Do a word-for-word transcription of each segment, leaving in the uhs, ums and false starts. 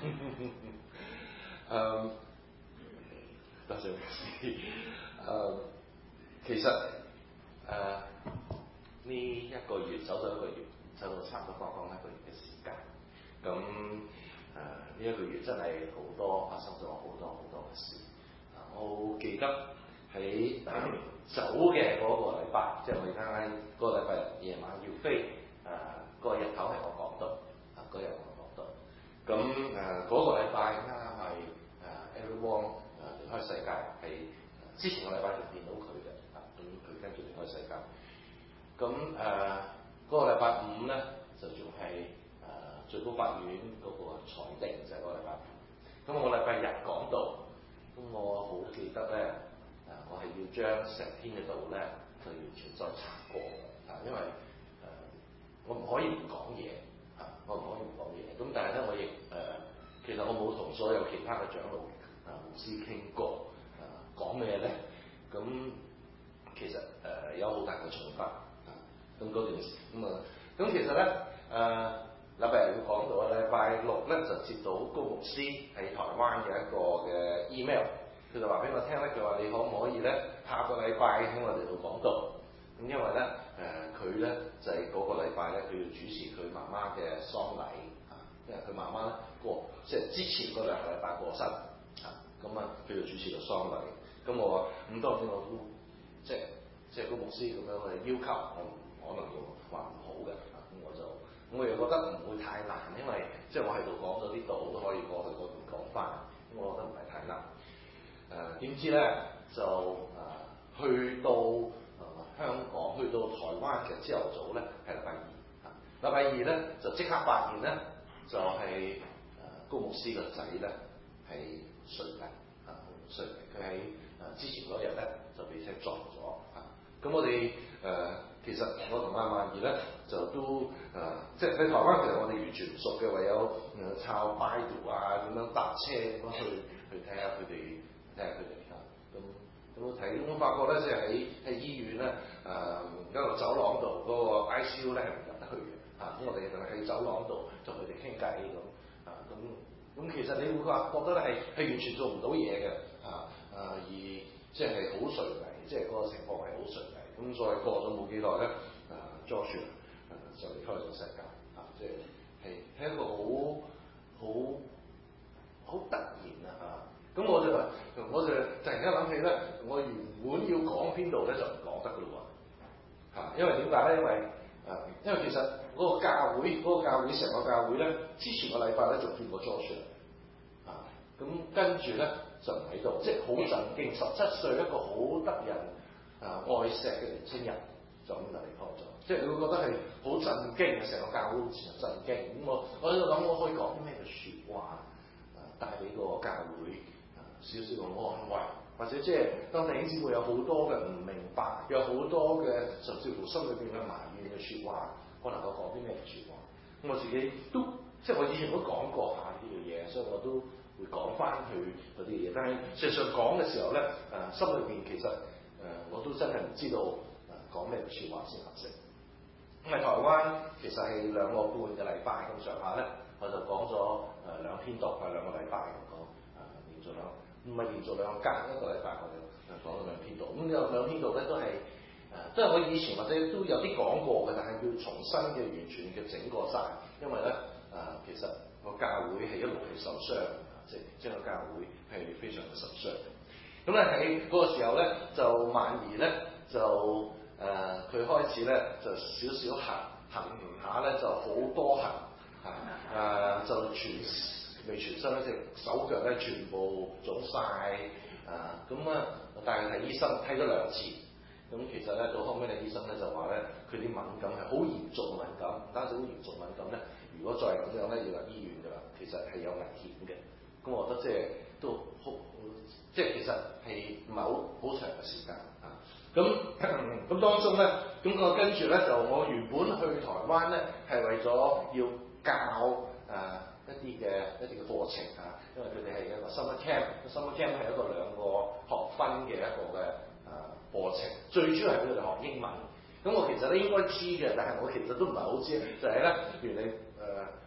誒，多謝牧師。誒，其實誒呢、呃、一個月走咗一個月，走到差唔多剛剛一個月嘅時間。咁誒呢一個月真係好多發生咗好多好多嘅事。我記得喺走嘅嗰個禮拜，即係我而家嗰個禮拜夜晚要飛，誒、呃、嗰、那個日頭係我講到，啊嗰日我講到。咁誒嗰個禮拜啱啱係誒 Eric Wong 誒離開世界，係之前個禮拜就見到佢嘅，啊咁佢跟住離開世界。咁誒嗰個禮拜五咧就仲係誒最高法院嗰個裁定，就係、是、嗰個禮拜五。咁我禮拜日講到。咁我好記得咧，誒，我係要將成篇嘅道咧，就完全再查過啊，因為誒、呃，我唔可以唔講嘢啊，我唔可以唔講嘢。咁但係咧，我亦誒、呃，其實我冇同所有其他嘅長老啊、牧師傾過啊，講咩咧？咁其實誒、呃、有好大嘅重擔啊。咁嗰段時咁啊，咁其實咧誒。呃禮拜日要講到啊，禮拜六咧就接到高牧師喺台灣嘅一個嘅 email， 佢就話俾我聽咧，佢話你可唔可以咧下個禮拜喺我哋度講道？咁因為咧誒佢咧就係、是、嗰個禮拜咧，佢要主持佢媽媽嘅喪禮啊，因為佢媽媽咧過即係之前嗰兩個禮拜過身啊，咁啊佢要主持個喪禮。咁我話咁當然我都即係即係高牧師咁樣嘅要求，我唔可能要話唔好嘅啊，咁我就。我又覺得唔會太難，因為即係我喺度講咗啲道都可以過去嗰邊講翻，咁我覺得唔係太難。誒、呃、點知咧就誒、呃、去到誒、呃、香港，去到台灣嘅朝頭早咧係禮拜二，啊禮拜二咧就即刻發現咧就係、是、誒、呃、高牧師個仔咧係垂危，啊垂危，佢喺誒之前嗰日咧就俾車撞咗，啊咁我哋誒。呃其實我同阿萬兒咧就都誒、呃，即係喺台灣其實我哋完全唔熟嘅，唯有誒抄百度啊，點樣搭車咁樣去去睇下佢哋，睇下佢哋嚇。咁咁睇，咁我發覺咧，即係喺喺醫院咧誒一個走廊度嗰、那個 I C U 咧係唔入得去嘅嚇。咁、啊、我哋就喺走廊度同佢哋傾偈咁啊。咁咁其實你會話覺得咧係係完全做唔到嘢嘅嚇啊，而即係好垂危，即係嗰個情況係好垂危。咁再過咗冇幾耐咧，啊 Joshua 啊就離開咗世界，啊即係係係一個好好好突然啊嚇！咁我就我就突然間諗起咧，我原本要講邊度咧就唔講得噶咯喎嚇，因為點解咧？因為啊，因為其實嗰個教會嗰、嗰個教會成個教會咧，之前個禮拜咧就見過 Joshua 啊，咁跟住咧就唔喺度，即係好震驚，十七歲一個好得人。啊！愛錫嘅年青人就咁就離開咗，即係你會覺得係好震驚嘅，成個教會好似震驚。咁我我喺度諗，我可以講啲咩嘅説話啊，帶俾個教會啊少少嘅安慰，或者即係當弟兄姊妹有好多嘅唔明白，有好多嘅甚至乎心裏邊嘅埋怨嘅説話，我能夠講啲咩嘅説話？咁我自己都即係我以前都講過下呢啲嘅嘢，所以我都會講翻佢嗰啲嘢。但係事實上講嘅時候咧，誒、啊、心裏邊其實〜誒、呃，我都真係唔知道誒講咩説話先合適。咁喺台灣其實係兩個半嘅禮拜咁上下咧，我就講咗誒兩篇道，係兩個禮拜咁講，誒連續兩唔係連續兩隔一個禮拜，我哋講咗兩篇道。咁呢兩篇道咧都係誒，都係我以前或者都有啲講過嘅，但係要重新嘅完全嘅整過晒，因為咧誒、呃、其實個教會係一路係受傷，即係即係個教會係非常嘅受傷。咁咧喺嗰個時候咧，就萬兒咧就誒佢、呃、開始咧就少少行行唔下咧就好多行嚇誒、呃、就全未全身咧隻手腳咧全部腫晒。啊咁啊帶佢睇醫生睇咗兩次，咁其實咧到後尾咧醫生咧就話咧佢啲敏感係好嚴重嘅敏感，唔單止好嚴重敏感咧，如果再咁樣咧要入醫院㗎啦，其實係有危險嘅。咁我覺得即係都好。即係其實係唔係好好長嘅時間啊？咁咁當中咧，咁我跟住咧就我原本去台灣咧係為咗要教誒、呃、一啲嘅一啲嘅課程啊，因為佢哋係一個 summer camp，summer camp 係一個兩個學分嘅一個嘅誒課程，最主要係佢哋學英文。咁我其實咧應該知嘅，但係我其實都唔係好知，就係、是、咧原嚟誒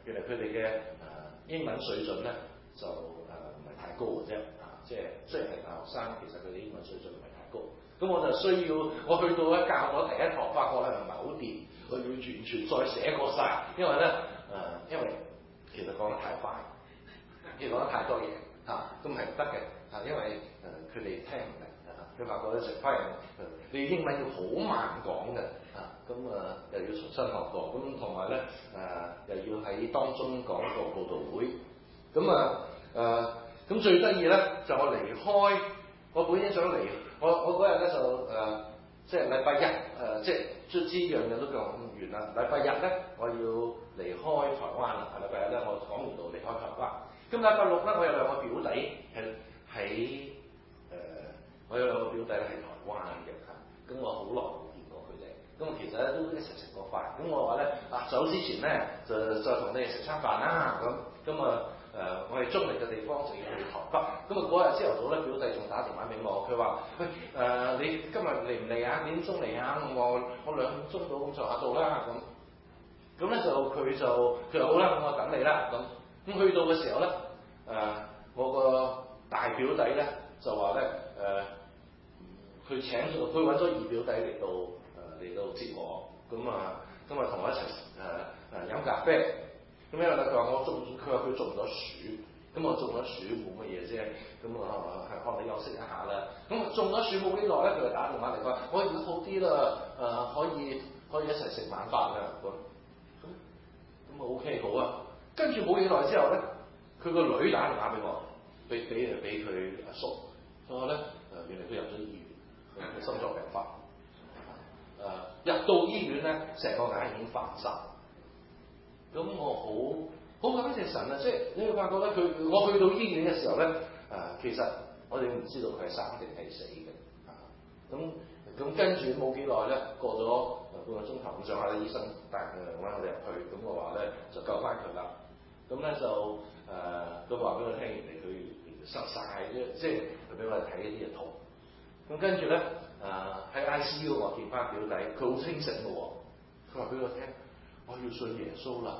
原來佢哋嘅誒英文水準咧就誒唔係太高嘅啫，啊，即係雖然係大學生，其實佢哋英文水準唔係太高。咁我就需要我去到咧教咗第一堂，發覺咧唔係好掂，我要完全再寫過晒，因為咧誒、呃，因為其實講得太快，其實講得太多嘢嚇，咁係唔得嘅嚇，因為誒佢哋聽唔明啊，佢發覺咧成班人誒你英文要好慢講嘅嚇，咁啊又要重新學過，咁同埋咧誒又要喺當中講一個報道會，咁啊誒咁最得意咧就我離開，我本應想離。我我嗰日咧就誒、呃，即係禮拜日誒、呃，即係卒之樣樣都講完啦。禮拜日咧，我要離開台灣啦。禮拜日咧，我講完到離開台灣。咁禮拜六咧，我有兩個表弟係喺誒，我有兩個表弟咧喺台灣嘅嚇。咁我好耐冇見過佢哋。咁其實咧都一齊食過飯。咁我話咧啊，走之前咧就再同你哋食餐飯啦。咁咁啊。誒、呃，我哋中嚟嘅地方就要去台北，咁啊嗰日朝頭早咧，表弟仲打電話俾我，佢話：喂誒、呃，你今日嚟唔嚟啊？幾點鐘嚟啊？我我兩點鐘到咁上下到啦，咁咁咧就佢就佢話好啦，咁我等你啦，咁咁去到嘅時候咧，誒、呃，我個大表弟咧就話咧誒，佢、呃、請咗佢揾咗二表弟嚟到誒嚟、呃、到接我，咁啊咁啊同我一齊誒誒飲咖啡。咁因為咧，佢話我中，佢話佢中咗暑，咁我中咗暑冇乜嘢啫，咁啊係幫你休息一下啦。咁中咗暑冇幾耐咧，佢就打電話嚟講，我而家好啲啦，誒、呃、可以可以一齊食晚飯啦咁。咁咁啊 OK 好啊。跟住冇幾耐之後咧，佢個女打電話俾我，俾俾誒俾佢阿叔，佢話咧誒原來佢入咗醫院，佢心臟病發，誒、呃、入到醫院咧，成個眼已經發晒。咁我好好感謝神啊！即係你會發覺咧，佢我去到醫院嘅時候咧，誒、呃、其實我哋唔知道佢係生定係死嘅，啊咁咁跟住冇幾耐咧，過咗半個鐘頭咁上下咧，醫生帶佢揾我哋入去，咁我話咧就救翻佢啦。咁咧就誒都話俾我聽，原來佢失晒，即即係佢俾我哋睇一啲嘢圖。咁跟住咧誒喺 I C U 我見翻表弟，佢好清醒嘅喎，佢話俾我聽。我要信耶穌啦，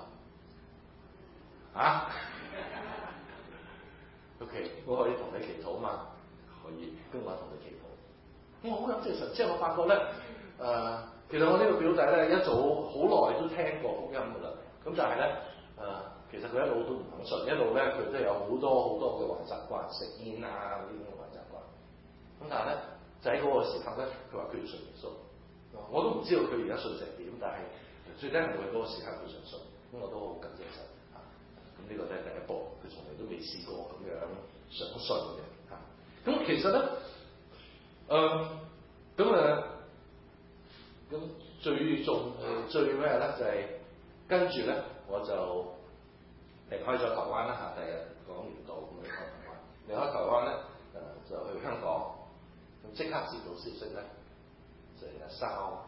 啊？OK，我可以同你祈禱嘛？可以，跟我同你祈禱。我好感謝神，即係我發覺咧，誒、呃，其實我呢個表弟咧一早好耐都聽過福音噶啦，咁但係咧，誒、呃，其實佢一路都唔肯信，一路咧佢都有好多好多嘅壞習慣，食煙啊呢啲咁嘅壞習慣。咁但係咧，就喺嗰個時刻咧，佢話佢要信耶穌，我都唔知道佢而家信成點，但係。最緊係佢嗰個時刻佢相信，咁我都好感謝神嚇。咁呢個都係第一步，佢從嚟都未試過咁樣相信嘅嚇。咁其實咧，誒咁誒，咁最重誒最咩咧？就係、是、跟住咧，我就離開咗台灣啦嚇。第日講完到咁離開台灣，離開台灣咧誒就去香港，咁即刻接到消息咧，就係阿燒。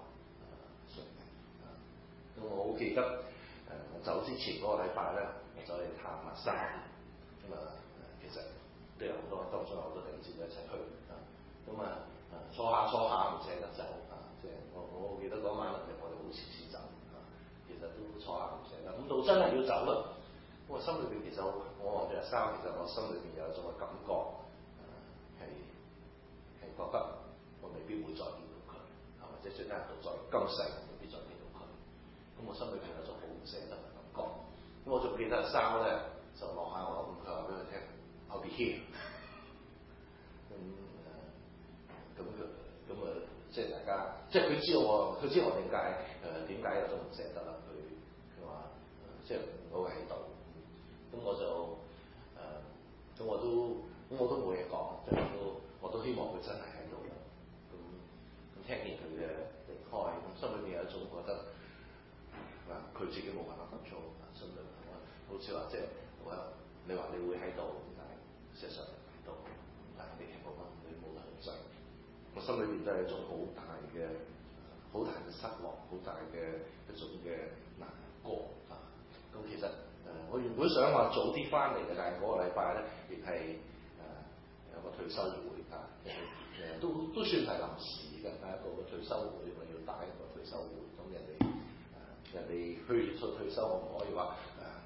我好記得誒、呃，我走之前嗰個禮拜咧，我走去探阿生，咁啊，其實都有好多當中有好多弟兄姊妹一齊去啊，咁啊誒坐下坐下唔捨得走啊，即係我我記得嗰晚咧，我哋好遲先走啊，其實都坐下唔捨得，咁到真係要走啦，咁我心裏邊其實我望住阿生，其實我心裏邊有一種嘅感覺，誒係係覺得我未必會再見到佢，係或者最緊係到在今世未必再見到佢。咁我心裏邊有種好唔捨得嘅感覺，咁我仲記得生咧就落下我，咁佢話俾佢聽 I'll be here，咁誒，咁佢咁誒，即係大家，即係佢知道我，佢知我點解誒點解有種唔捨得啦，佢佢話即係我會喺度，咁我就誒，咁、呃、我都咁我都冇嘢講，即係我都我都希望佢真係喺度，咁咁聽見佢嘅離開，咁心裏邊有一種覺得。佢自己冇辦法得做，心裏好似話即係我你話你會喺度，但係事實上唔喺度，但係你聽講話你冇得控制，我心裏邊都係一種好大嘅好大嘅失落，好大嘅一種嘅難過啊！咁其實誒、呃，我原本想話早啲翻嚟嘅，但係嗰個禮拜咧亦係誒有個退休會啊，誒都都算係臨時嘅，係一個退休會，我要帶一個退休會，咁人哋。人哋去退退休，我唔可以話誒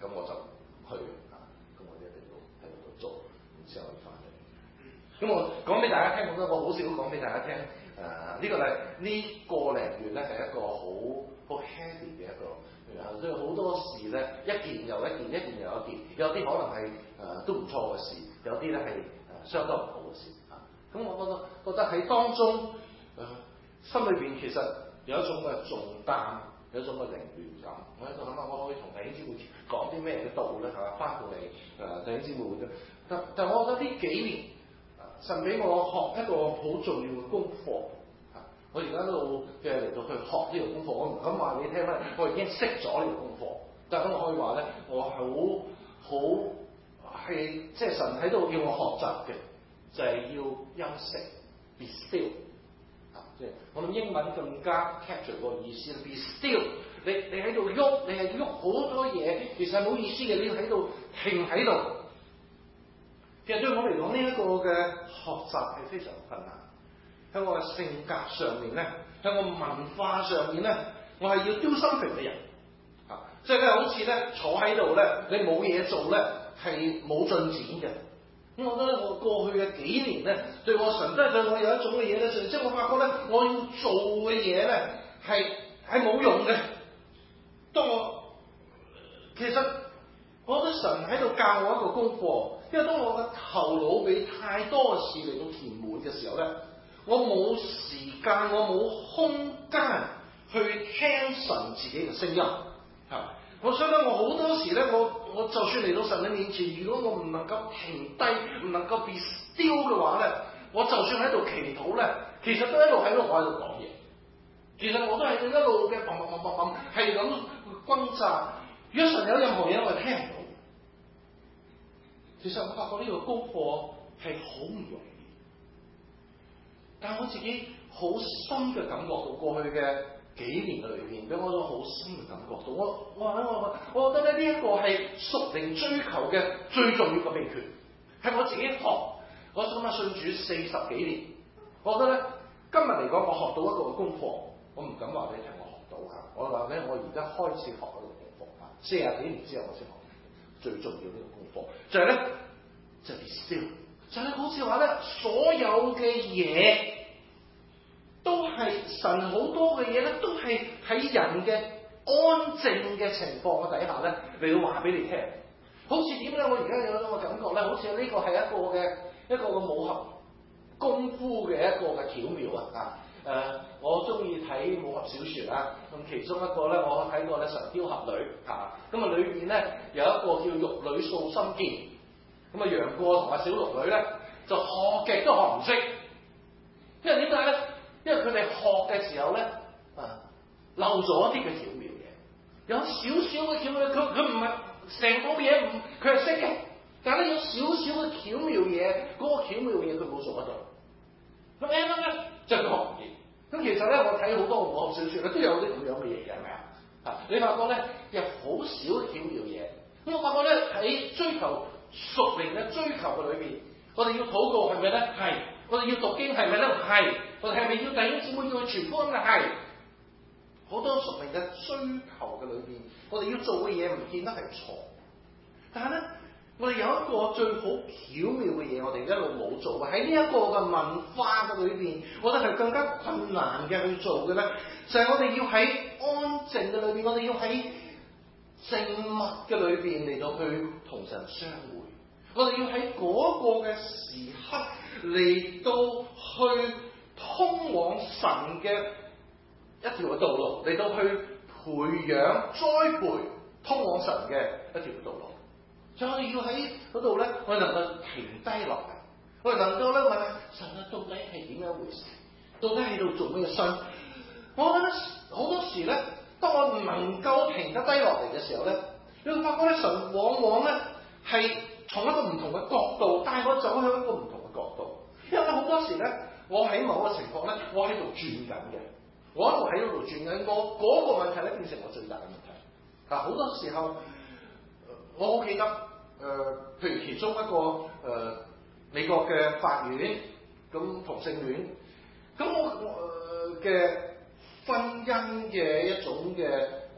咁我就去啊，咁我一定要喺嗰度做，然之後翻嚟。咁我講俾大家聽，我我好少講俾大家聽。誒、呃這個、呢個咧呢個零月咧係一個好好 heavy 嘅一個，所以好多事咧一件又一件，一件又一件，有啲可能係誒、呃、都唔錯嘅事，有啲咧係誒相當唔好嘅事啊。咁我覺得覺得喺當中誒、呃、心裏邊其實有一種嘅重擔，有一種嘅凌亂感。我喺度諗下，我可以同弟兄姊妹講啲咩嘅道咧係嘛？翻到嚟誒弟兄姊妹會，但但我覺得呢幾年。神俾我學一個好重要嘅功課，嚇！我而家一路嘅嚟到去學呢個功課，我唔敢話你聽咧，我已經識咗呢個功課。但係咁我可以話咧，我好好係即係神喺度叫我學習嘅，就係、是、要休息 ，be still。啊，即係我諗英文更加 capture 個意思 be still。你你喺度喐，你係喐好多嘢，其實係冇意思嘅，你要喺度停喺度。其實對我嚟講，呢、這、一個嘅學習係非常困難。喺我嘅性格上面咧，喺我文化上面咧，我係要 do something 嘅人。啊，即係咧，好似咧坐喺度咧，你冇嘢做咧，係冇進展嘅。咁我覺得我過去嘅幾年咧，對我神真係對我有一種嘅嘢咧，即係我發覺咧，我要做嘅嘢咧，係係冇用嘅。當我其實我覺得神喺度教我一個功課。因為當我嘅頭腦俾太多嘅事嚟到填滿嘅時候咧，我冇時間，我冇空間去聽神自己嘅聲音。嚇！我想咧，我好多時咧，我我就算嚟到神嘅面前，如果我唔能夠停低，唔能夠 be still 嘅話咧，我就算喺度祈禱咧，其實都一路喺度我喺度講嘢。其實我都係一路嘅砰砰砰砰砰，係咁轟炸。如果神有任何嘢，我係聽唔到。其實我發覺呢個功課係好唔容易，但係我自己好深嘅感覺到過去嘅幾年嘅裏邊，俾我一種好深嘅感覺到。我我我我覺得咧呢一個係屬靈追求嘅最重要嘅秘訣，係我自己學。我今日信主四十幾年，我覺得咧今日嚟講，我學到一個功課，我唔敢話俾你聽我學到嚇。我話咧，我而家開始學一個功課嚇，四十幾年之後我先學。最重要呢個功課就係、是、咧，就係 be still，就係好似話咧，所有嘅嘢都係神好多嘅嘢咧，都係喺人嘅安靜嘅情況嘅底下咧，嚟到話俾你聽。好似點咧？我而家有一個感覺咧，好似呢個係一個嘅一個嘅武俠功夫嘅一個嘅巧妙啊！誒、呃，我中意睇武俠小説啊，咁其中一個咧，我睇過咧《神鵰俠侶》嚇，咁啊裏邊咧有一個叫玉女掃心劍，咁啊楊過同阿小龍女咧就學極都學唔識，因為點解咧？因為佢哋學嘅時候咧啊漏咗一啲嘅巧妙嘢，有少少嘅巧妙，佢佢唔係成個嘢唔佢係識嘅，但係咧有少少嘅巧妙嘢，嗰、那個巧妙嘢佢冇做得到，咁啱啱咧就學唔掂。咁其實咧，我睇好多武俠小説咧，都有啲咁樣嘅嘢嘅，係咪啊？啊，你發覺咧，有好少巧妙嘢。咁我發覺咧，喺追求屬靈嘅追求嘅裏邊，我哋要禱告係咪咧？係。我哋要讀經係咪咧？係。我哋係咪要弟兄姊妹要去傳福音嘅？係。好多屬靈嘅追求嘅裏邊，我哋要做嘅嘢唔見得係錯，但係咧，我哋有一個最好巧妙嘅嘢，我哋一路冇做嘅，喺呢一個嘅文化嘅裏邊，我覺得係更加困難嘅去做嘅咧，就係、是、我哋要喺安靜嘅裏邊，我哋要喺靜默嘅裏邊嚟到去同神相會，我哋要喺嗰個嘅時刻嚟到去通往神嘅一條嘅道路，嚟到去培養栽培通往神嘅一條嘅道路。所以我哋要喺嗰度咧，我哋能夠停低落嚟，我哋能夠咧問神啊，到底係點樣一回事？到底喺度做咩事？我覺得好多時咧，當我唔能夠停得低落嚟嘅時候咧，你會發覺咧，神往往咧係從一個唔同嘅角度帶我走向一個唔同嘅角度。因為好多時咧，我喺某個情況咧，我喺度轉緊嘅，我一路喺嗰度轉緊，我嗰個問題咧變成我最大嘅問題。嗱，好多時候。我好記得，誒、呃，譬如其中一個誒、呃、美國嘅法院咁同性戀，咁我嘅、呃、婚姻嘅一種嘅誒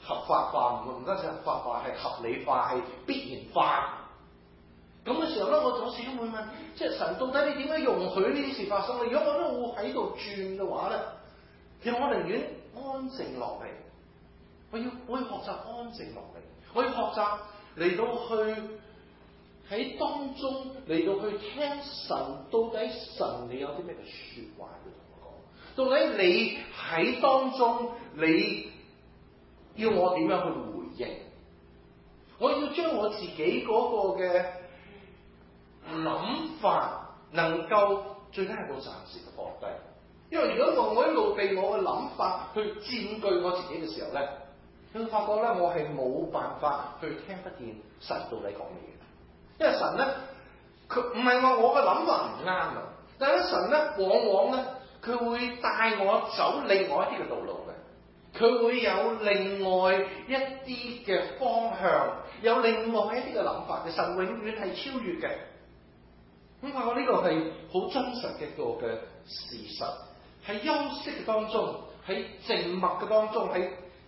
合法化，唔唔單止合法化，係合理化，係必然化。咁嘅時候咧，我就始終會問，即係神到底你點解容許呢啲事發生咧？如果我都會喺度轉嘅話咧，其實我寧願安靜落嚟，我要我要學習安靜落嚟，我要學習嚟到去喺當中嚟到去聽神，到底神你有啲咩嘅説話要同我講？到底你喺當中你要我點樣去回應？我要將我自己嗰個嘅諗法能夠最緊係個暫時嘅放低，因為如果我一路被我嘅諗法去佔據我自己嘅時候咧，你會發覺咧我係冇辦法去聽得見神到底講乜嘢。因為神咧佢唔係話我嘅諗法唔啱啊，但係咧神咧往往咧佢會帶我走另外一啲嘅道路嘅，佢會有另外一啲嘅方向，有另外一啲嘅諗法嘅。神永遠係超越嘅。咁發覺呢個係好真實嘅一個嘅事實，喺休息嘅當中，喺靜默嘅當中，喺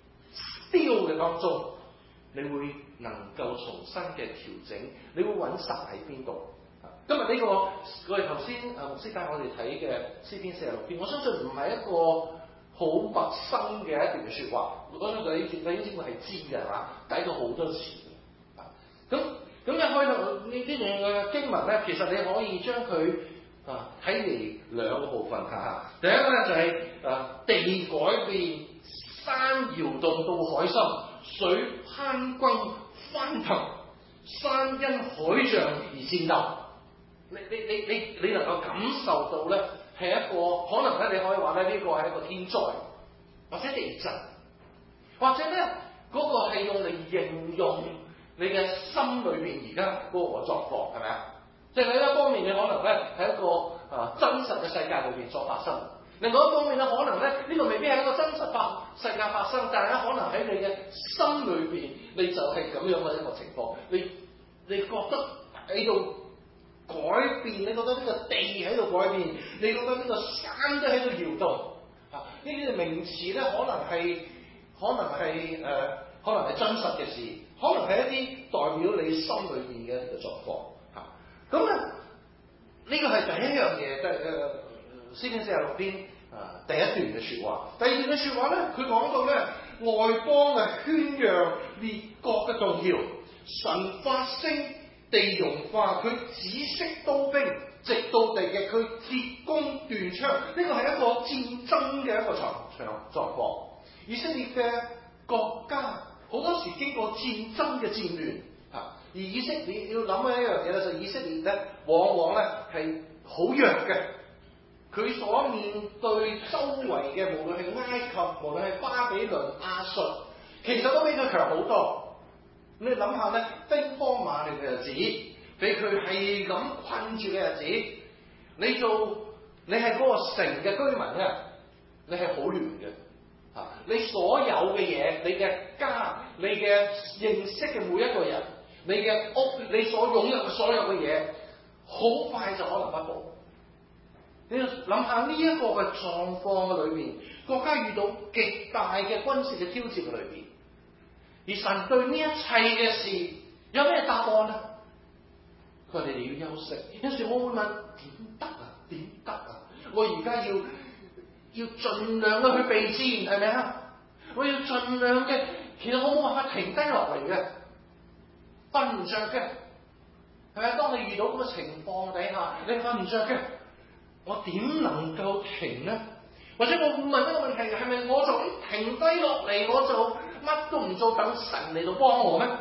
still 嘅當中，你會能夠重新嘅調整，你會揾神喺邊度？今日呢、這個我哋頭先誒牧師帶我哋睇嘅詩篇四十六篇，我相信唔係一個好陌生嘅一段嘅説話，我相信你你應該係知嘅係嘛？睇過好多次嘅。咁咁一開頭呢呢段嘅經文咧，其實你可以將佢啊睇嚟兩個部分嚇。第一個咧就係、是、啊地改變，山搖動到海深，水攀轟翻騰，山因海漲而戰鬥。你你你你你能夠感受到咧，係一個可能咧，你可以話咧呢個係一個天災，或者地震，或者咧嗰、那個係用嚟形容你嘅心裏邊而家嗰個狀況，係咪啊？即係喺一方面，你可能咧喺一個啊真實嘅世界裏邊所發生；另外一方面咧，可能咧呢、這個未必係一個真實發世界發生，但係咧可能喺你嘅心裏邊，你就係咁樣嘅一個情況。你你覺得喺度改變，你覺得呢個地喺度改變，你覺得呢個山都喺度搖動啊！呢啲嘅名詞咧，可能係可能係誒、呃，可能係真實嘅事，可能係一啲代表你心裏邊嘅一個狀況嚇。咁咧呢個係第一樣嘢，即係誒詩篇四十六篇啊第一段嘅説話。第二段嘅説話咧，佢講到咧外邦嘅喧嚷，列國嘅動搖，神發聲。地融化，佢止息刀兵，直到地極，佢鐵弓斷槍。呢個係一個戰爭嘅一個場場狀況。以色列嘅國家好多時經過戰爭嘅戰亂嚇，而以色列要諗嘅一樣嘢咧，就係以色列咧，往往咧係好弱嘅。佢所面對周圍嘅，無論係埃及，無論係巴比倫、亞述，其實都比佢強好多。你諗下咧，兵荒馬亂嘅日子，俾佢係咁困住嘅日子，你做你係嗰個城嘅居民咧，你係好亂嘅嚇。你所有嘅嘢，你嘅家，你嘅認識嘅每一個人，你嘅屋，你所擁有嘅所有嘅嘢，好快就可能不保。你諗下呢一個嘅狀況嘅裏邊，國家遇到極大嘅軍事嘅挑戰嘅裏邊。而神對呢一切嘅事有咩答案咧？佢話你哋要休息。有時我會問點得啊？點得啊？我而家要要盡量嘅去備戰，係咪啊？我要盡量嘅，其實我冇辦法停低落嚟嘅，瞓唔着嘅，係咪？當你遇到咁嘅情況底下，你瞓唔着嘅，我點能夠停咧？或者我會問一個問題，係咪我就咁停低落嚟，我就乜都唔做，等神嚟到幫我咩？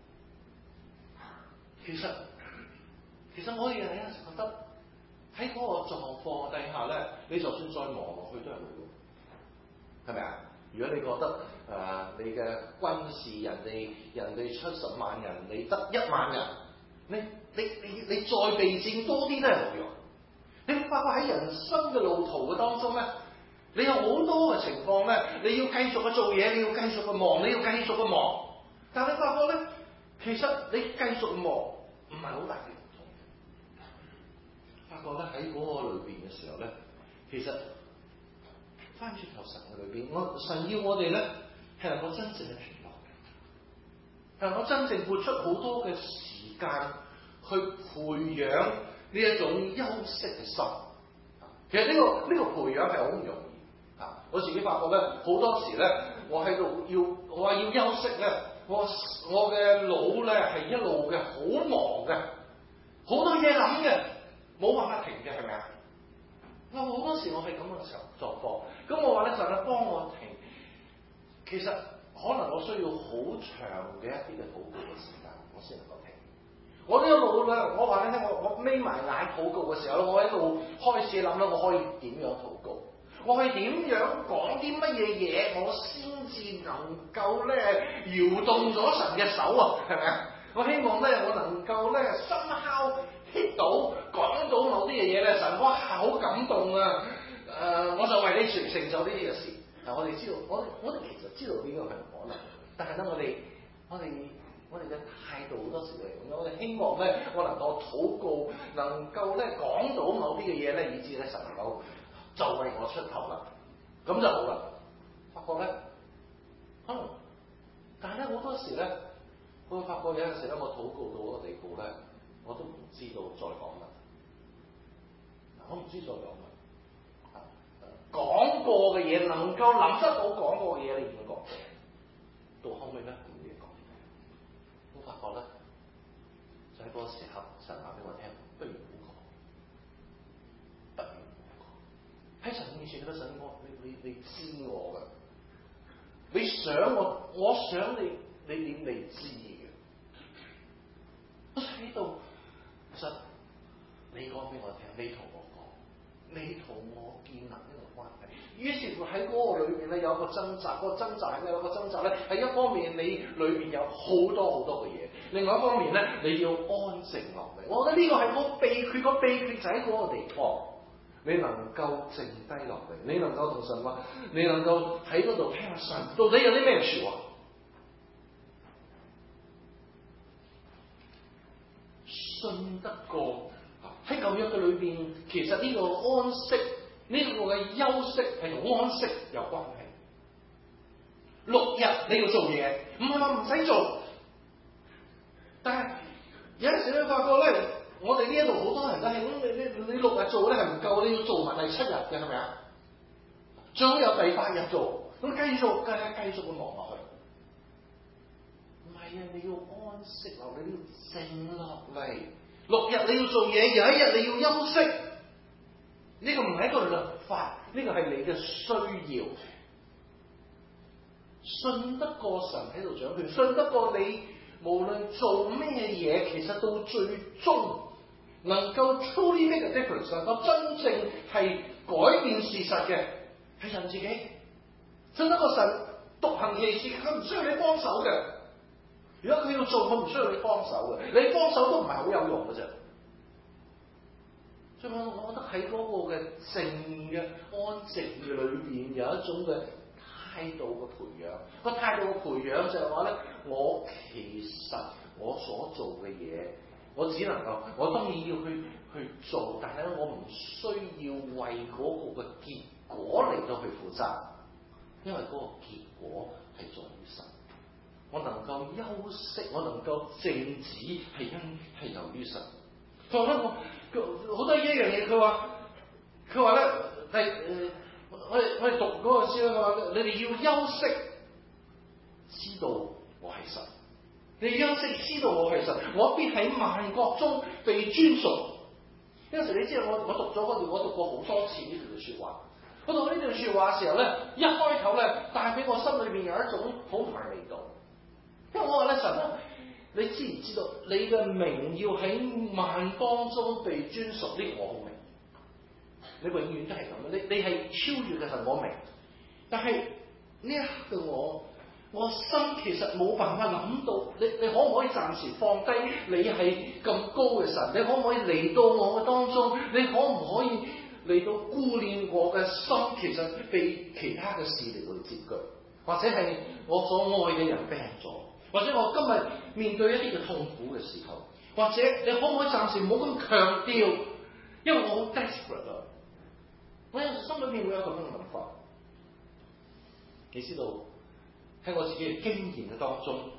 其實其實我哋有陣時覺得喺嗰個狀況底下咧，你就算再忙落去都係會，係咪啊？如果你覺得誒、呃、你嘅軍事人哋人哋出十萬人，你得一萬人，你你你你再備戰多啲都係冇用。你會發覺喺人生嘅路途嘅當中咧，你有好多嘅情況咧，你要繼續去做嘢，你要繼續去忙，你要繼續去忙。但係你發覺咧，其實你繼續忙唔係好大嘅唔同。發覺咧喺嗰個裏邊嘅時候咧，其實翻轉頭神嘅裏邊，我神要我哋咧係能夠真正嘅停落但係我真正撥出好多嘅時間去培養呢一種休息嘅心。其實呢、呢個呢、呢個培養係好唔容易啊！我自己發覺咧，好多時咧，我喺度要我話要休息咧，我我嘅腦咧係一路嘅好忙嘅，好多嘢諗嘅，冇辦法停嘅，係咪啊？我好多時我係咁嘅時候狀況，咁我話咧神啊幫我停。其實可能我需要好長嘅一啲嘅禱告嘅時間，我先能夠停。我呢一路咧，我話你聽，我我眯埋眼禱告嘅時候咧，我喺度開始諗咧，我可以點樣禱告？我係點樣講啲乜嘢嘢，我先至能夠咧搖動咗神嘅手啊？係咪啊？我希望咧，我能夠咧深敲 hit 到講到某啲嘅嘢咧，神哇好感動啊！誒、呃，我就為你成成就呢啲嘅事。嗱，我哋知道，我我哋其實知道呢個係唔可能，但係咧，我哋我哋我哋嘅態度好多時係咁樣，我哋希望咧，我能夠禱告，能夠咧講到某啲嘅嘢咧，以致咧神能夠就為我出頭啦，咁就好啦。發覺咧，可能，但係咧好多時咧，我會發覺有陣時咧，我禱告到嗰個地步咧，我都唔知道再講乜，我唔知再講乜。講過嘅嘢，能夠諗得到講過嘅嘢，你唔會講。到後尾咧，唔會講。我發覺咧，就喺嗰個時刻，神話俾我聽，不如唔好講，不如唔好講。喺神面前，嗰個神我，你你你知我㗎，你想我，我想你，你點你知嘅？我喺度，神，你講俾我聽，你同我講，你同我建立呢個關係。於是乎喺嗰個裏面咧有一個掙扎，嗰、那個掙扎咧有一個掙扎咧係一方面你裏面有好多好多嘅嘢，另外一方面咧你要安靜落嚟。我覺得呢個係個秘訣，個秘訣就喺嗰個地方，你能夠靜低落嚟，你能夠同神話，你能夠喺嗰度聽下神到底有啲咩說話。信得過喺舊約嘅裏邊，其實呢個安息。呢個嘅休息係同安息有關係。六日你要做嘢，唔係話唔使做。但係有陣時你發覺咧，我哋呢一度好多人都係咁，你你你六日做咧係唔夠，你要做埋第七日嘅，係咪啊？最好有第八日做，咁繼續繼繼續咁忙落去。唔係啊，你要安息落嚟，你要靜落嚟。六日你要做嘢，有一日你要休息。呢個唔係一個律法，呢個係你嘅需要。信得過神喺度掌權，信得過你無論做咩嘢，其實到最終能夠 truly make a difference，能夠真正係改變事實嘅係神自己。信得過神獨行其事，佢唔需要你幫手嘅。如果佢要做，佢唔需要你幫手嘅，你幫手都唔係好有用嘅啫。所以我我覺得喺嗰個嘅靜嘅安靜嘅裏邊，有一種嘅態度嘅培養。個態度嘅培養就係話咧，我其實我所做嘅嘢，我只能夠，我當然要去去做，但係咧，我唔需要為嗰個嘅結果嚟到去負責，因為嗰個結果係在於神。我能夠休息，我能夠靜止，係因係由於神。佢話咧，我好多一樣嘢，佢話佢話咧係誒，我哋我哋讀嗰個書咧，佢話你哋要休息，知道我係神。你休息，知道我係神，我必喺萬國中被尊崇。有時你知道我我讀咗嗰段，我讀過好多次呢段説話。我讀呢段説話嘅時候咧，一開頭咧帶俾我心裏邊有一種好唔係味道，因為我話咧神啊，你知唔知道你嘅名要喺萬邦中被尊崇？呢個我好明，你永遠都係咁，你你係超越嘅神，我明。但係呢一刻嘅我，我心其實冇辦法諗到，你你可唔可以暫時放低？你係咁高嘅神，你可唔可以嚟到我嘅當中？你可唔可以嚟到顧念我嘅心？其實被其他嘅事嚟到接據，或者係我所愛嘅人病咗，或者我今日面對一啲嘅痛苦嘅時候，或者你可唔可以暫時唔好咁強調？因為我好 desperate 啊！我有時心裏面會有咁樣嘅諗法，你知道喺我自己嘅經驗嘅當中，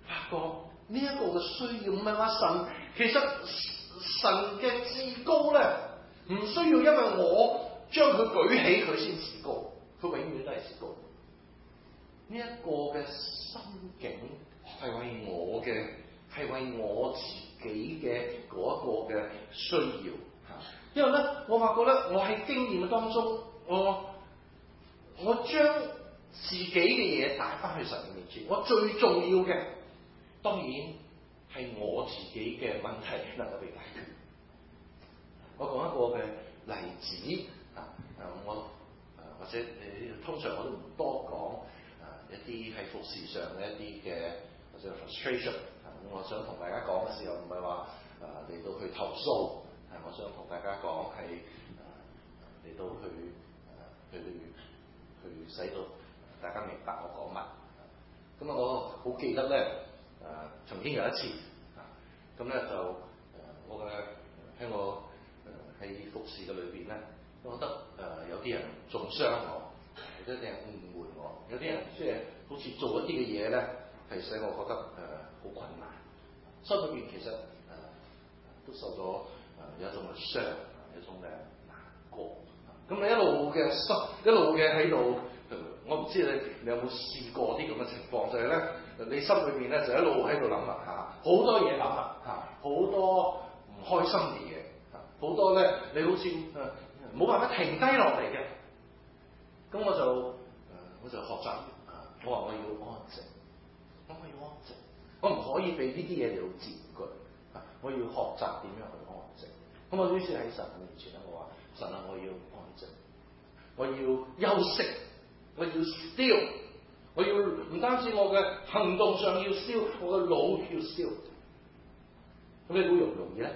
發覺呢一個嘅需要，唔係話神其實神嘅至高咧，唔需要因為我將佢舉起佢先至高，佢永遠都係至高。呢一個嘅心境係為我嘅，係為我自己嘅嗰一個嘅需要嚇。因為咧，我發覺咧，我喺經驗當中，我我將自己嘅嘢帶翻去神嘅面前，我最重要嘅當然係我自己嘅問題能夠被解決。我講一個嘅例子啊，我誒或者誒通常我都唔多講。一啲喺服侍上嘅一啲嘅或者 frustration， 咁我想同大家講嘅時候，唔係話誒嚟到去投訴，係我想同大家講係誒嚟到去誒去去使到大家明白我講乜。咁啊，我好記得咧誒、呃、曾經有一次，咁咧就誒我嘅喺我誒喺服侍嘅裏邊咧，我覺得誒、呃、有啲人中傷我。有啲人誤會我，有啲人即係好似做一啲嘅嘢咧，係使我覺得誒好、呃、困難。心裏邊其實誒、呃、都受咗誒、呃、有一種嘅傷，有一種嘅難過。咁你一路嘅心，一路嘅喺度，我唔知你你有冇試過啲咁嘅情況，就係、是、咧，你心裏邊咧就一路喺度諗啦嚇，好多嘢諗啦嚇，好多唔開心嘅嘢，好多咧你好似誒冇辦法停低落嚟嘅。咁我就誒、呃，我就學習啊！我話我要安靜，我我要安靜，我唔可以俾呢啲嘢嚟到佔據啊！我要學習點樣去安靜。咁我於是喺神面前咧，我話神啊，我要安靜，我要休息，我要 still， 我要唔單止我嘅行動上要 still， 我嘅腦要 still。咁你估容唔容易咧？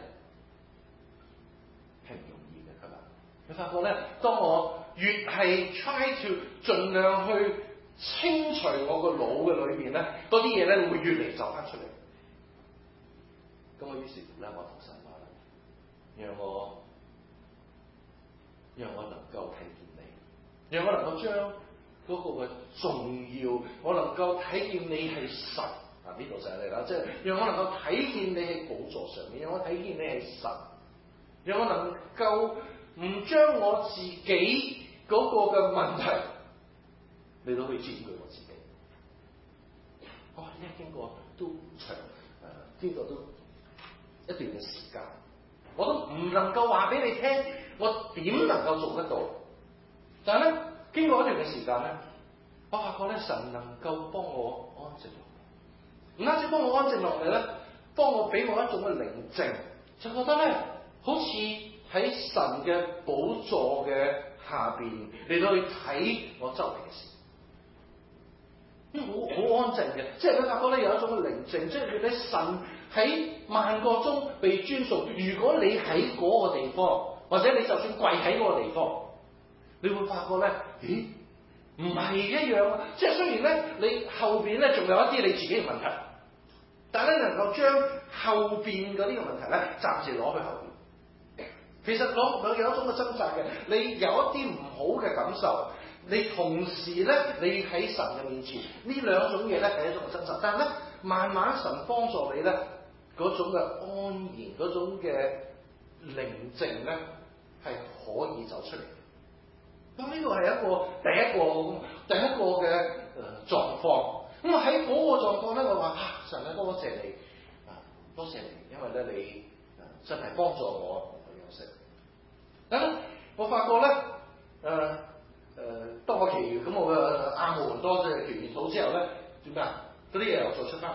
係唔容易嘅，係咪？你發覺咧，當我越係 try to 盡量去清除我個腦嘅裏邊咧，嗰啲嘢咧會越嚟走翻出嚟。咁我於是乎咧，我同神話，讓我讓我能夠睇見你，讓我能夠將嗰個嘅重要，我能夠睇見你係神啊！呢度就係嚟啦，即係讓我能夠睇見你喺寶座上面，讓我睇見你係神，讓我能夠唔將我自己嗰個嘅問題嚟到去佔據我自己。哇！呢經過都長誒，經過都一段嘅時間，我都唔能夠話俾你聽，我點能夠做得到？但係咧，經過一段嘅時間咧，我發覺咧，神能夠幫我安靜落嚟，唔單止幫我安靜落嚟咧，幫我俾我一種嘅寧靜，就覺得咧，好似喺神嘅寶座嘅下邊嚟到去睇我周圍嘅事，咁好好安靜嘅，即係你發覺咧有一種嘅寧靜，即係你神喺萬國中被尊崇。如果你喺嗰個地方，或者你就算跪喺嗰個地方，你會發覺咧，咦，唔係一樣。即係雖然咧，你後邊咧仲有一啲你自己嘅問題，但係咧能夠將後邊嗰啲嘅問題咧暫時攞去後邊。其實攞有有一種嘅掙扎嘅，你有一啲唔好嘅感受，你同時咧你喺神嘅面前，呢兩種嘢咧係一種嘅掙扎。但係咧，慢慢神幫助你咧，嗰種嘅安然，嗰種嘅寧靜咧係可以走出嚟。咁呢個係一個第一個第一個嘅誒、呃、狀況。咁啊喺嗰個狀況咧，我話啊神啊，多謝你啊，多謝你，因為咧你、呃、真係幫助我。咁我發覺咧，誒、呃、誒、呃，當我祈完咁我嘅阿門多謝祈完禱之後咧，點解嗰啲嘢又再出翻嚟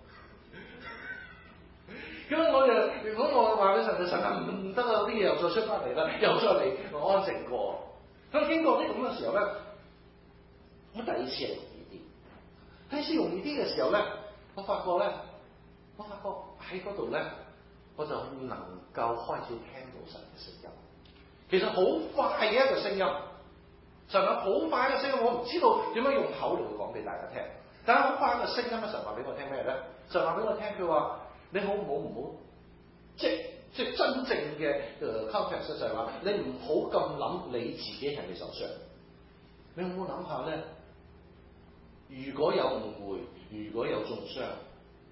喎？咁我就如果我話俾神嘅神啊，唔得啊，啲嘢又再出翻嚟啦，又再嚟我安靜過。咁經過啲咁嘅時候咧，咁第二次係容易啲。第二次容易啲嘅時候咧，我發覺咧，我發覺喺嗰度咧，我就能夠開始聽到神嘅聲音。其實好快嘅一個聲音，神有好快嘅聲音，我唔知道點樣用口嚟去講俾大家聽。但係好快嘅聲音咧，神話俾我聽咩咧？神話俾我聽，佢話你好唔好唔好，即係即係真正嘅誒 context 就係話你唔好咁諗你自己係你受傷。你有冇諗下咧？如果有誤會，如果有中傷，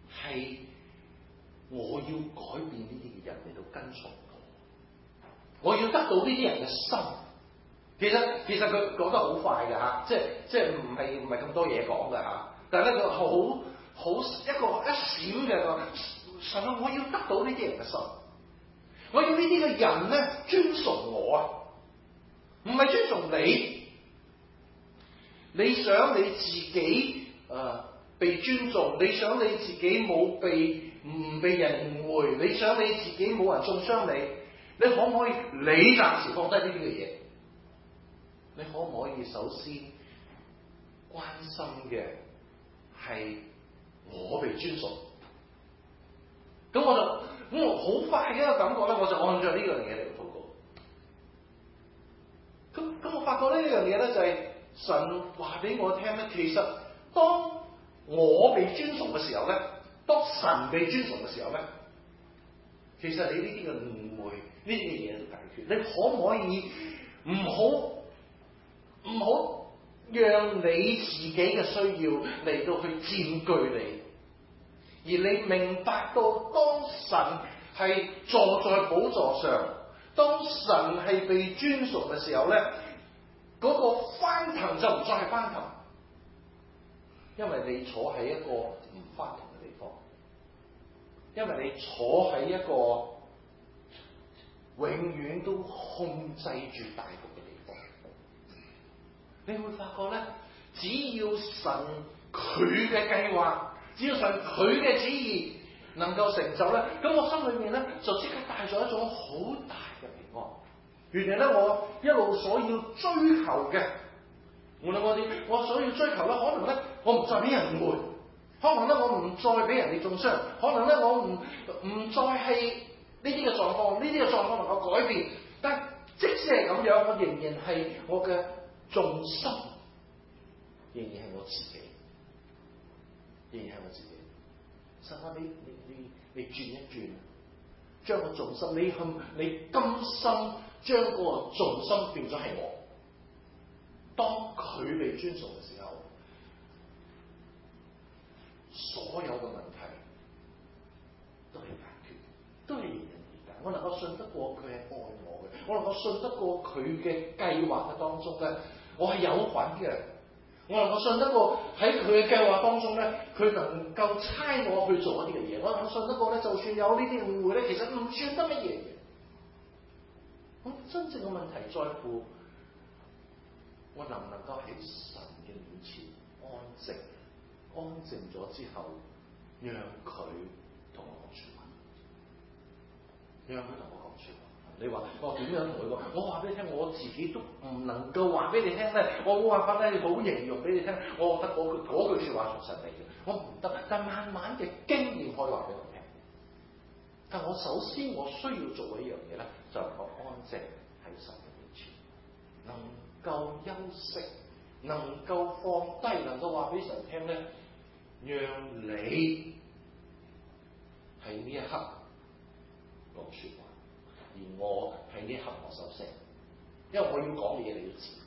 係我要改變呢啲嘅人嚟到跟從我，我要得到呢啲人嘅心。其實其實佢講得好快嘅嚇，即係即係唔係唔係咁多嘢講嘅嚇，但係咧佢好好一個一閃嘅個神啊！我要得到呢啲人嘅心，我要呢啲嘅人咧尊崇我啊，唔係尊重你。你想你自己誒、呃、被尊重，你想你自己冇被唔被人誤會，你想你自己冇人中傷你，你可唔可以你暫時放低呢啲嘅嘢？你可唔可以首先關心嘅係我被尊崇？咁我就咁我好快嘅一個感覺咧，我就按照呢樣嘢嚟禱告。咁咁我發覺咧呢樣嘢咧就係、是、神話俾我聽咧，其實當我被尊崇嘅時候咧，當神被尊崇嘅時候咧，其實你呢啲嘅誤會，呢啲嘅嘢都解決。你可唔可以唔好唔好讓你自己嘅需要嚟到去佔據你？而你明白到，當神係坐在寶座上，當神係被尊崇嘅時候咧，嗰、那個翻騰就唔再係翻騰，因為你坐喺一個唔翻騰嘅地方，因為你坐喺一個永遠都控制住大局嘅地方，你會發覺咧，只要神佢嘅計劃，只要神佢嘅旨意能夠成就咧，咁我心裏面咧就即刻帶咗一種好大嘅平安。原來咧我一路所要追求嘅，無論我哋我所要追求咧，可能咧我唔再俾人誤會，可能咧我唔再俾人哋中傷，可能咧我唔唔再係呢啲嘅狀況，呢啲嘅狀況能夠改變。但即使係咁樣，我仍然係我嘅重心，仍然係我自己。仍然係我自己，神啊！你你你你轉一轉，將個重心，你肯你甘心將嗰個重心變咗係我。當佢被尊崇嘅時候，所有嘅問題都係解決，都係迎刃而解。我能夠信得過佢係愛我嘅，我能夠信得過佢嘅計劃嘅當中咧，我係有份嘅。我能夠信得過喺佢嘅計劃當中咧，佢能夠差我去做一啲嘅嘢。我能夠信得過咧，就算有呢啲誤會咧，其實唔算得乜嘢嘅。咁真正嘅問題在乎我能唔能夠喺神嘅面前安靜，安靜咗之後，讓佢同我講說話，讓佢同我講說話。你話我點樣同佢講？我話俾你聽，我自己都唔能夠話俾你聽咧，我冇辦法咧，好形容俾你聽。我覺得嗰句嗰句説話從神嚟嘅，我唔得。但慢慢嘅經驗可以話俾我聽。但我首先我需要做嘅一樣嘢咧，就係我安靜喺神嘅面前，能夠休息，能夠放低，能夠話俾神聽咧，讓你喺呢一刻講説話。而我喺呢一刻我收聲，因為我要講嘅嘢你要知。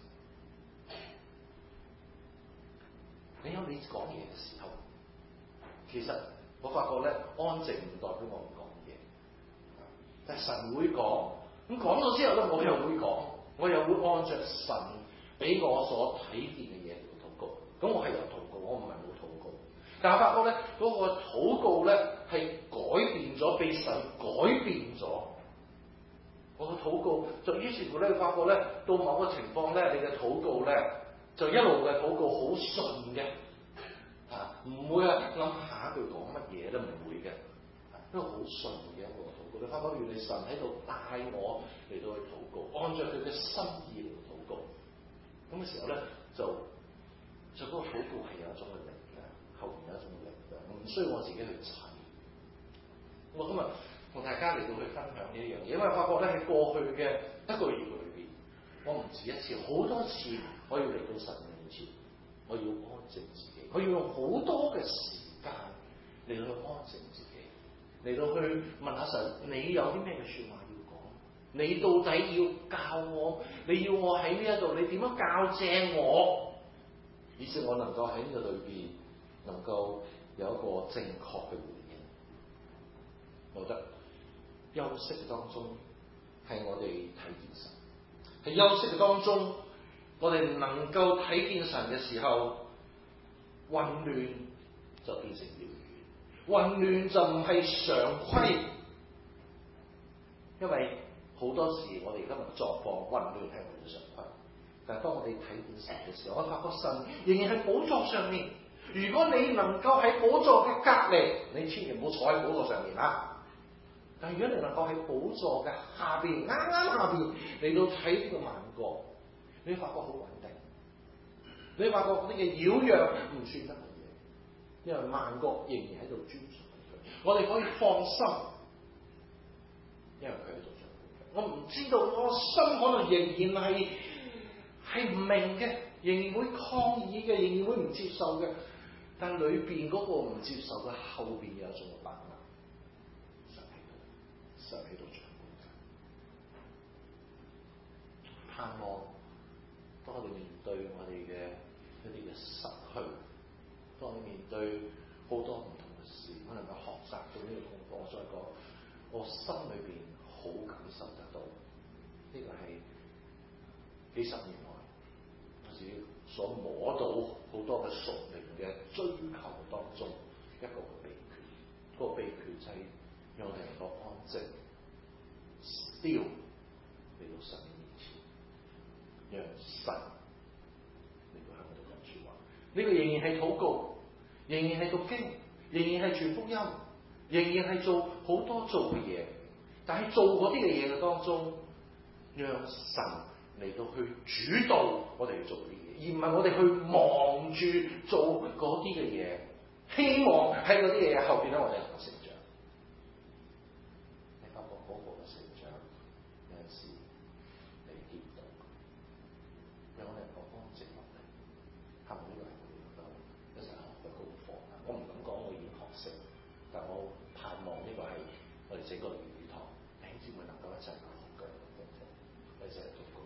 你有你講嘢嘅時候，其實我發覺咧，安靜唔代表我唔講嘢，但係神會講。咁講咗之後咧，我又會講，我又會按着神俾我所睇見嘅嘢嚟禱告。咁我係有禱告，我唔係冇禱告。但係我發覺咧，嗰、那個禱告咧係改變咗，被神改變咗。我嘅禱告就於是乎咧，發覺咧，到某個情況咧，你嘅禱告咧就一路嘅禱告好順嘅，啊，唔會啊諗下一句講乜嘢都唔會嘅，因為好順嘅一個禱告。你發覺原來神喺度帶我嚟到去禱告，按照佢嘅心意嚟到禱告。咁嘅時候咧，就就嗰個禱告係有一種嘅力量，後面有一種嘅力量，唔需要我自己去砌。我今日同大家嚟到去分享呢一樣嘢，因為我發覺咧喺過去嘅一個月裏邊，我唔止一次，好多次我要嚟到神嘅面前，我要安靜自己，我要用好多嘅時間嚟到去安靜自己，嚟到去問下神，你有啲咩嘅説話要講？你到底要教我？你要我喺呢一度，你點樣教正我？以致我能夠喺呢個裏邊能夠有一個正確嘅回應。我覺得休息嘅當中係我哋睇見神，喺休息嘅當中，我哋能夠睇見神嘅時候，混亂就變成了然，混亂就唔係常規，因為好多時我哋今日嘅狀況混亂係我哋嘅常規。但係當我哋睇見神嘅時候，我發覺神仍然喺寶座上面。如果你能夠喺寶座嘅隔離，你千祈唔好坐喺寶座上面啦。但係如果你能夠喺寶座嘅下邊，啱啱下邊嚟到睇呢個萬國，你發覺好穩定。你發覺嗰啲嘅擾攘唔算得乜嘢，因為萬國仍然喺度尊崇佢，我哋可以放心，因為佢喺度掌管。我唔知道，我心可能仍然係係唔明嘅，仍然會抗議嘅，仍然會唔接受嘅。但裏邊嗰個唔接受嘅後邊有一種把握，神喺度，神喺度掌管緊。盼望當我哋面對我哋嘅一啲嘅失去，當我哋面對好多唔同嘅事，我能夠學習到呢個功課。我再講，我心裏邊好感受得到，呢、這個係幾十年來我自己所摸到好多嘅屬靈嘅追求當中一個嘅秘訣。嗰、那個秘訣就係讓我哋能夠安靜 still 嚟到神面前，讓神嚟到向我哋講説話。呢、這個仍然係禱告，仍然係讀經，仍然係傳福音，仍然係做好多做嘅嘢。但係做嗰啲嘅嘢嘅當中，讓神嚟到去主導我哋去做啲嘢，而唔係我哋去忙住做嗰啲嘅嘢，希望喺嗰啲嘢後邊咧，我哋能夠成長。你發覺嗰個嘅成長有陣時你見唔到，讓我哋能夠安靜落嚟，係咪呢個係我哋能夠一齊學嘅功課？我唔敢講我已經學識，但我盼望呢個係我哋整個語堂弟兄姊妹能夠一齊學嘅功課，一齊禱告。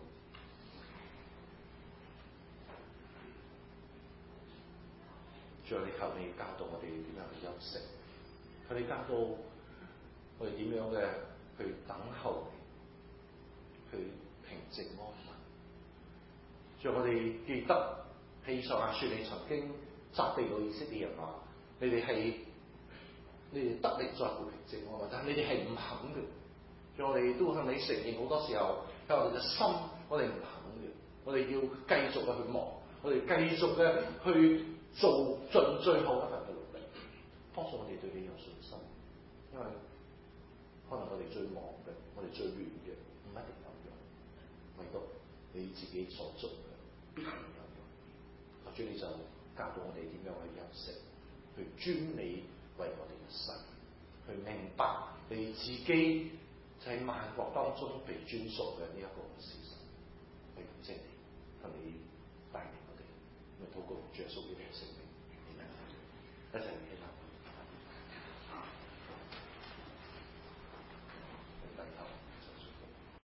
主啊，你求你教導我哋點樣去休息，求你教導我哋點樣嘅去等候你，去平靜安穩。主啊，我哋記得以賽亞說你曾經責備過以色列人話：你哋係你哋得力在乎平靜安穩，但係你哋係唔肯嘅。主啊，我哋都向你承認好多時候喺我哋嘅心，我哋唔肯嘅。我哋要繼續嘅去忙，我哋繼續嘅去做盡最後一份嘅努力，幫助我哋對你有信心。因為可能我哋最忙嘅，我哋最亂嘅，唔一定有用，唯獨你自己所做嘅必然有用。求主你就教導我哋點樣去休息，去尊你為我哋嘅神，去明白你自己就係萬國當中被尊崇嘅呢一個事實。去感謝你，求你帶領我哋，去禱告主耶穌基督嘅聖名，一齊起立。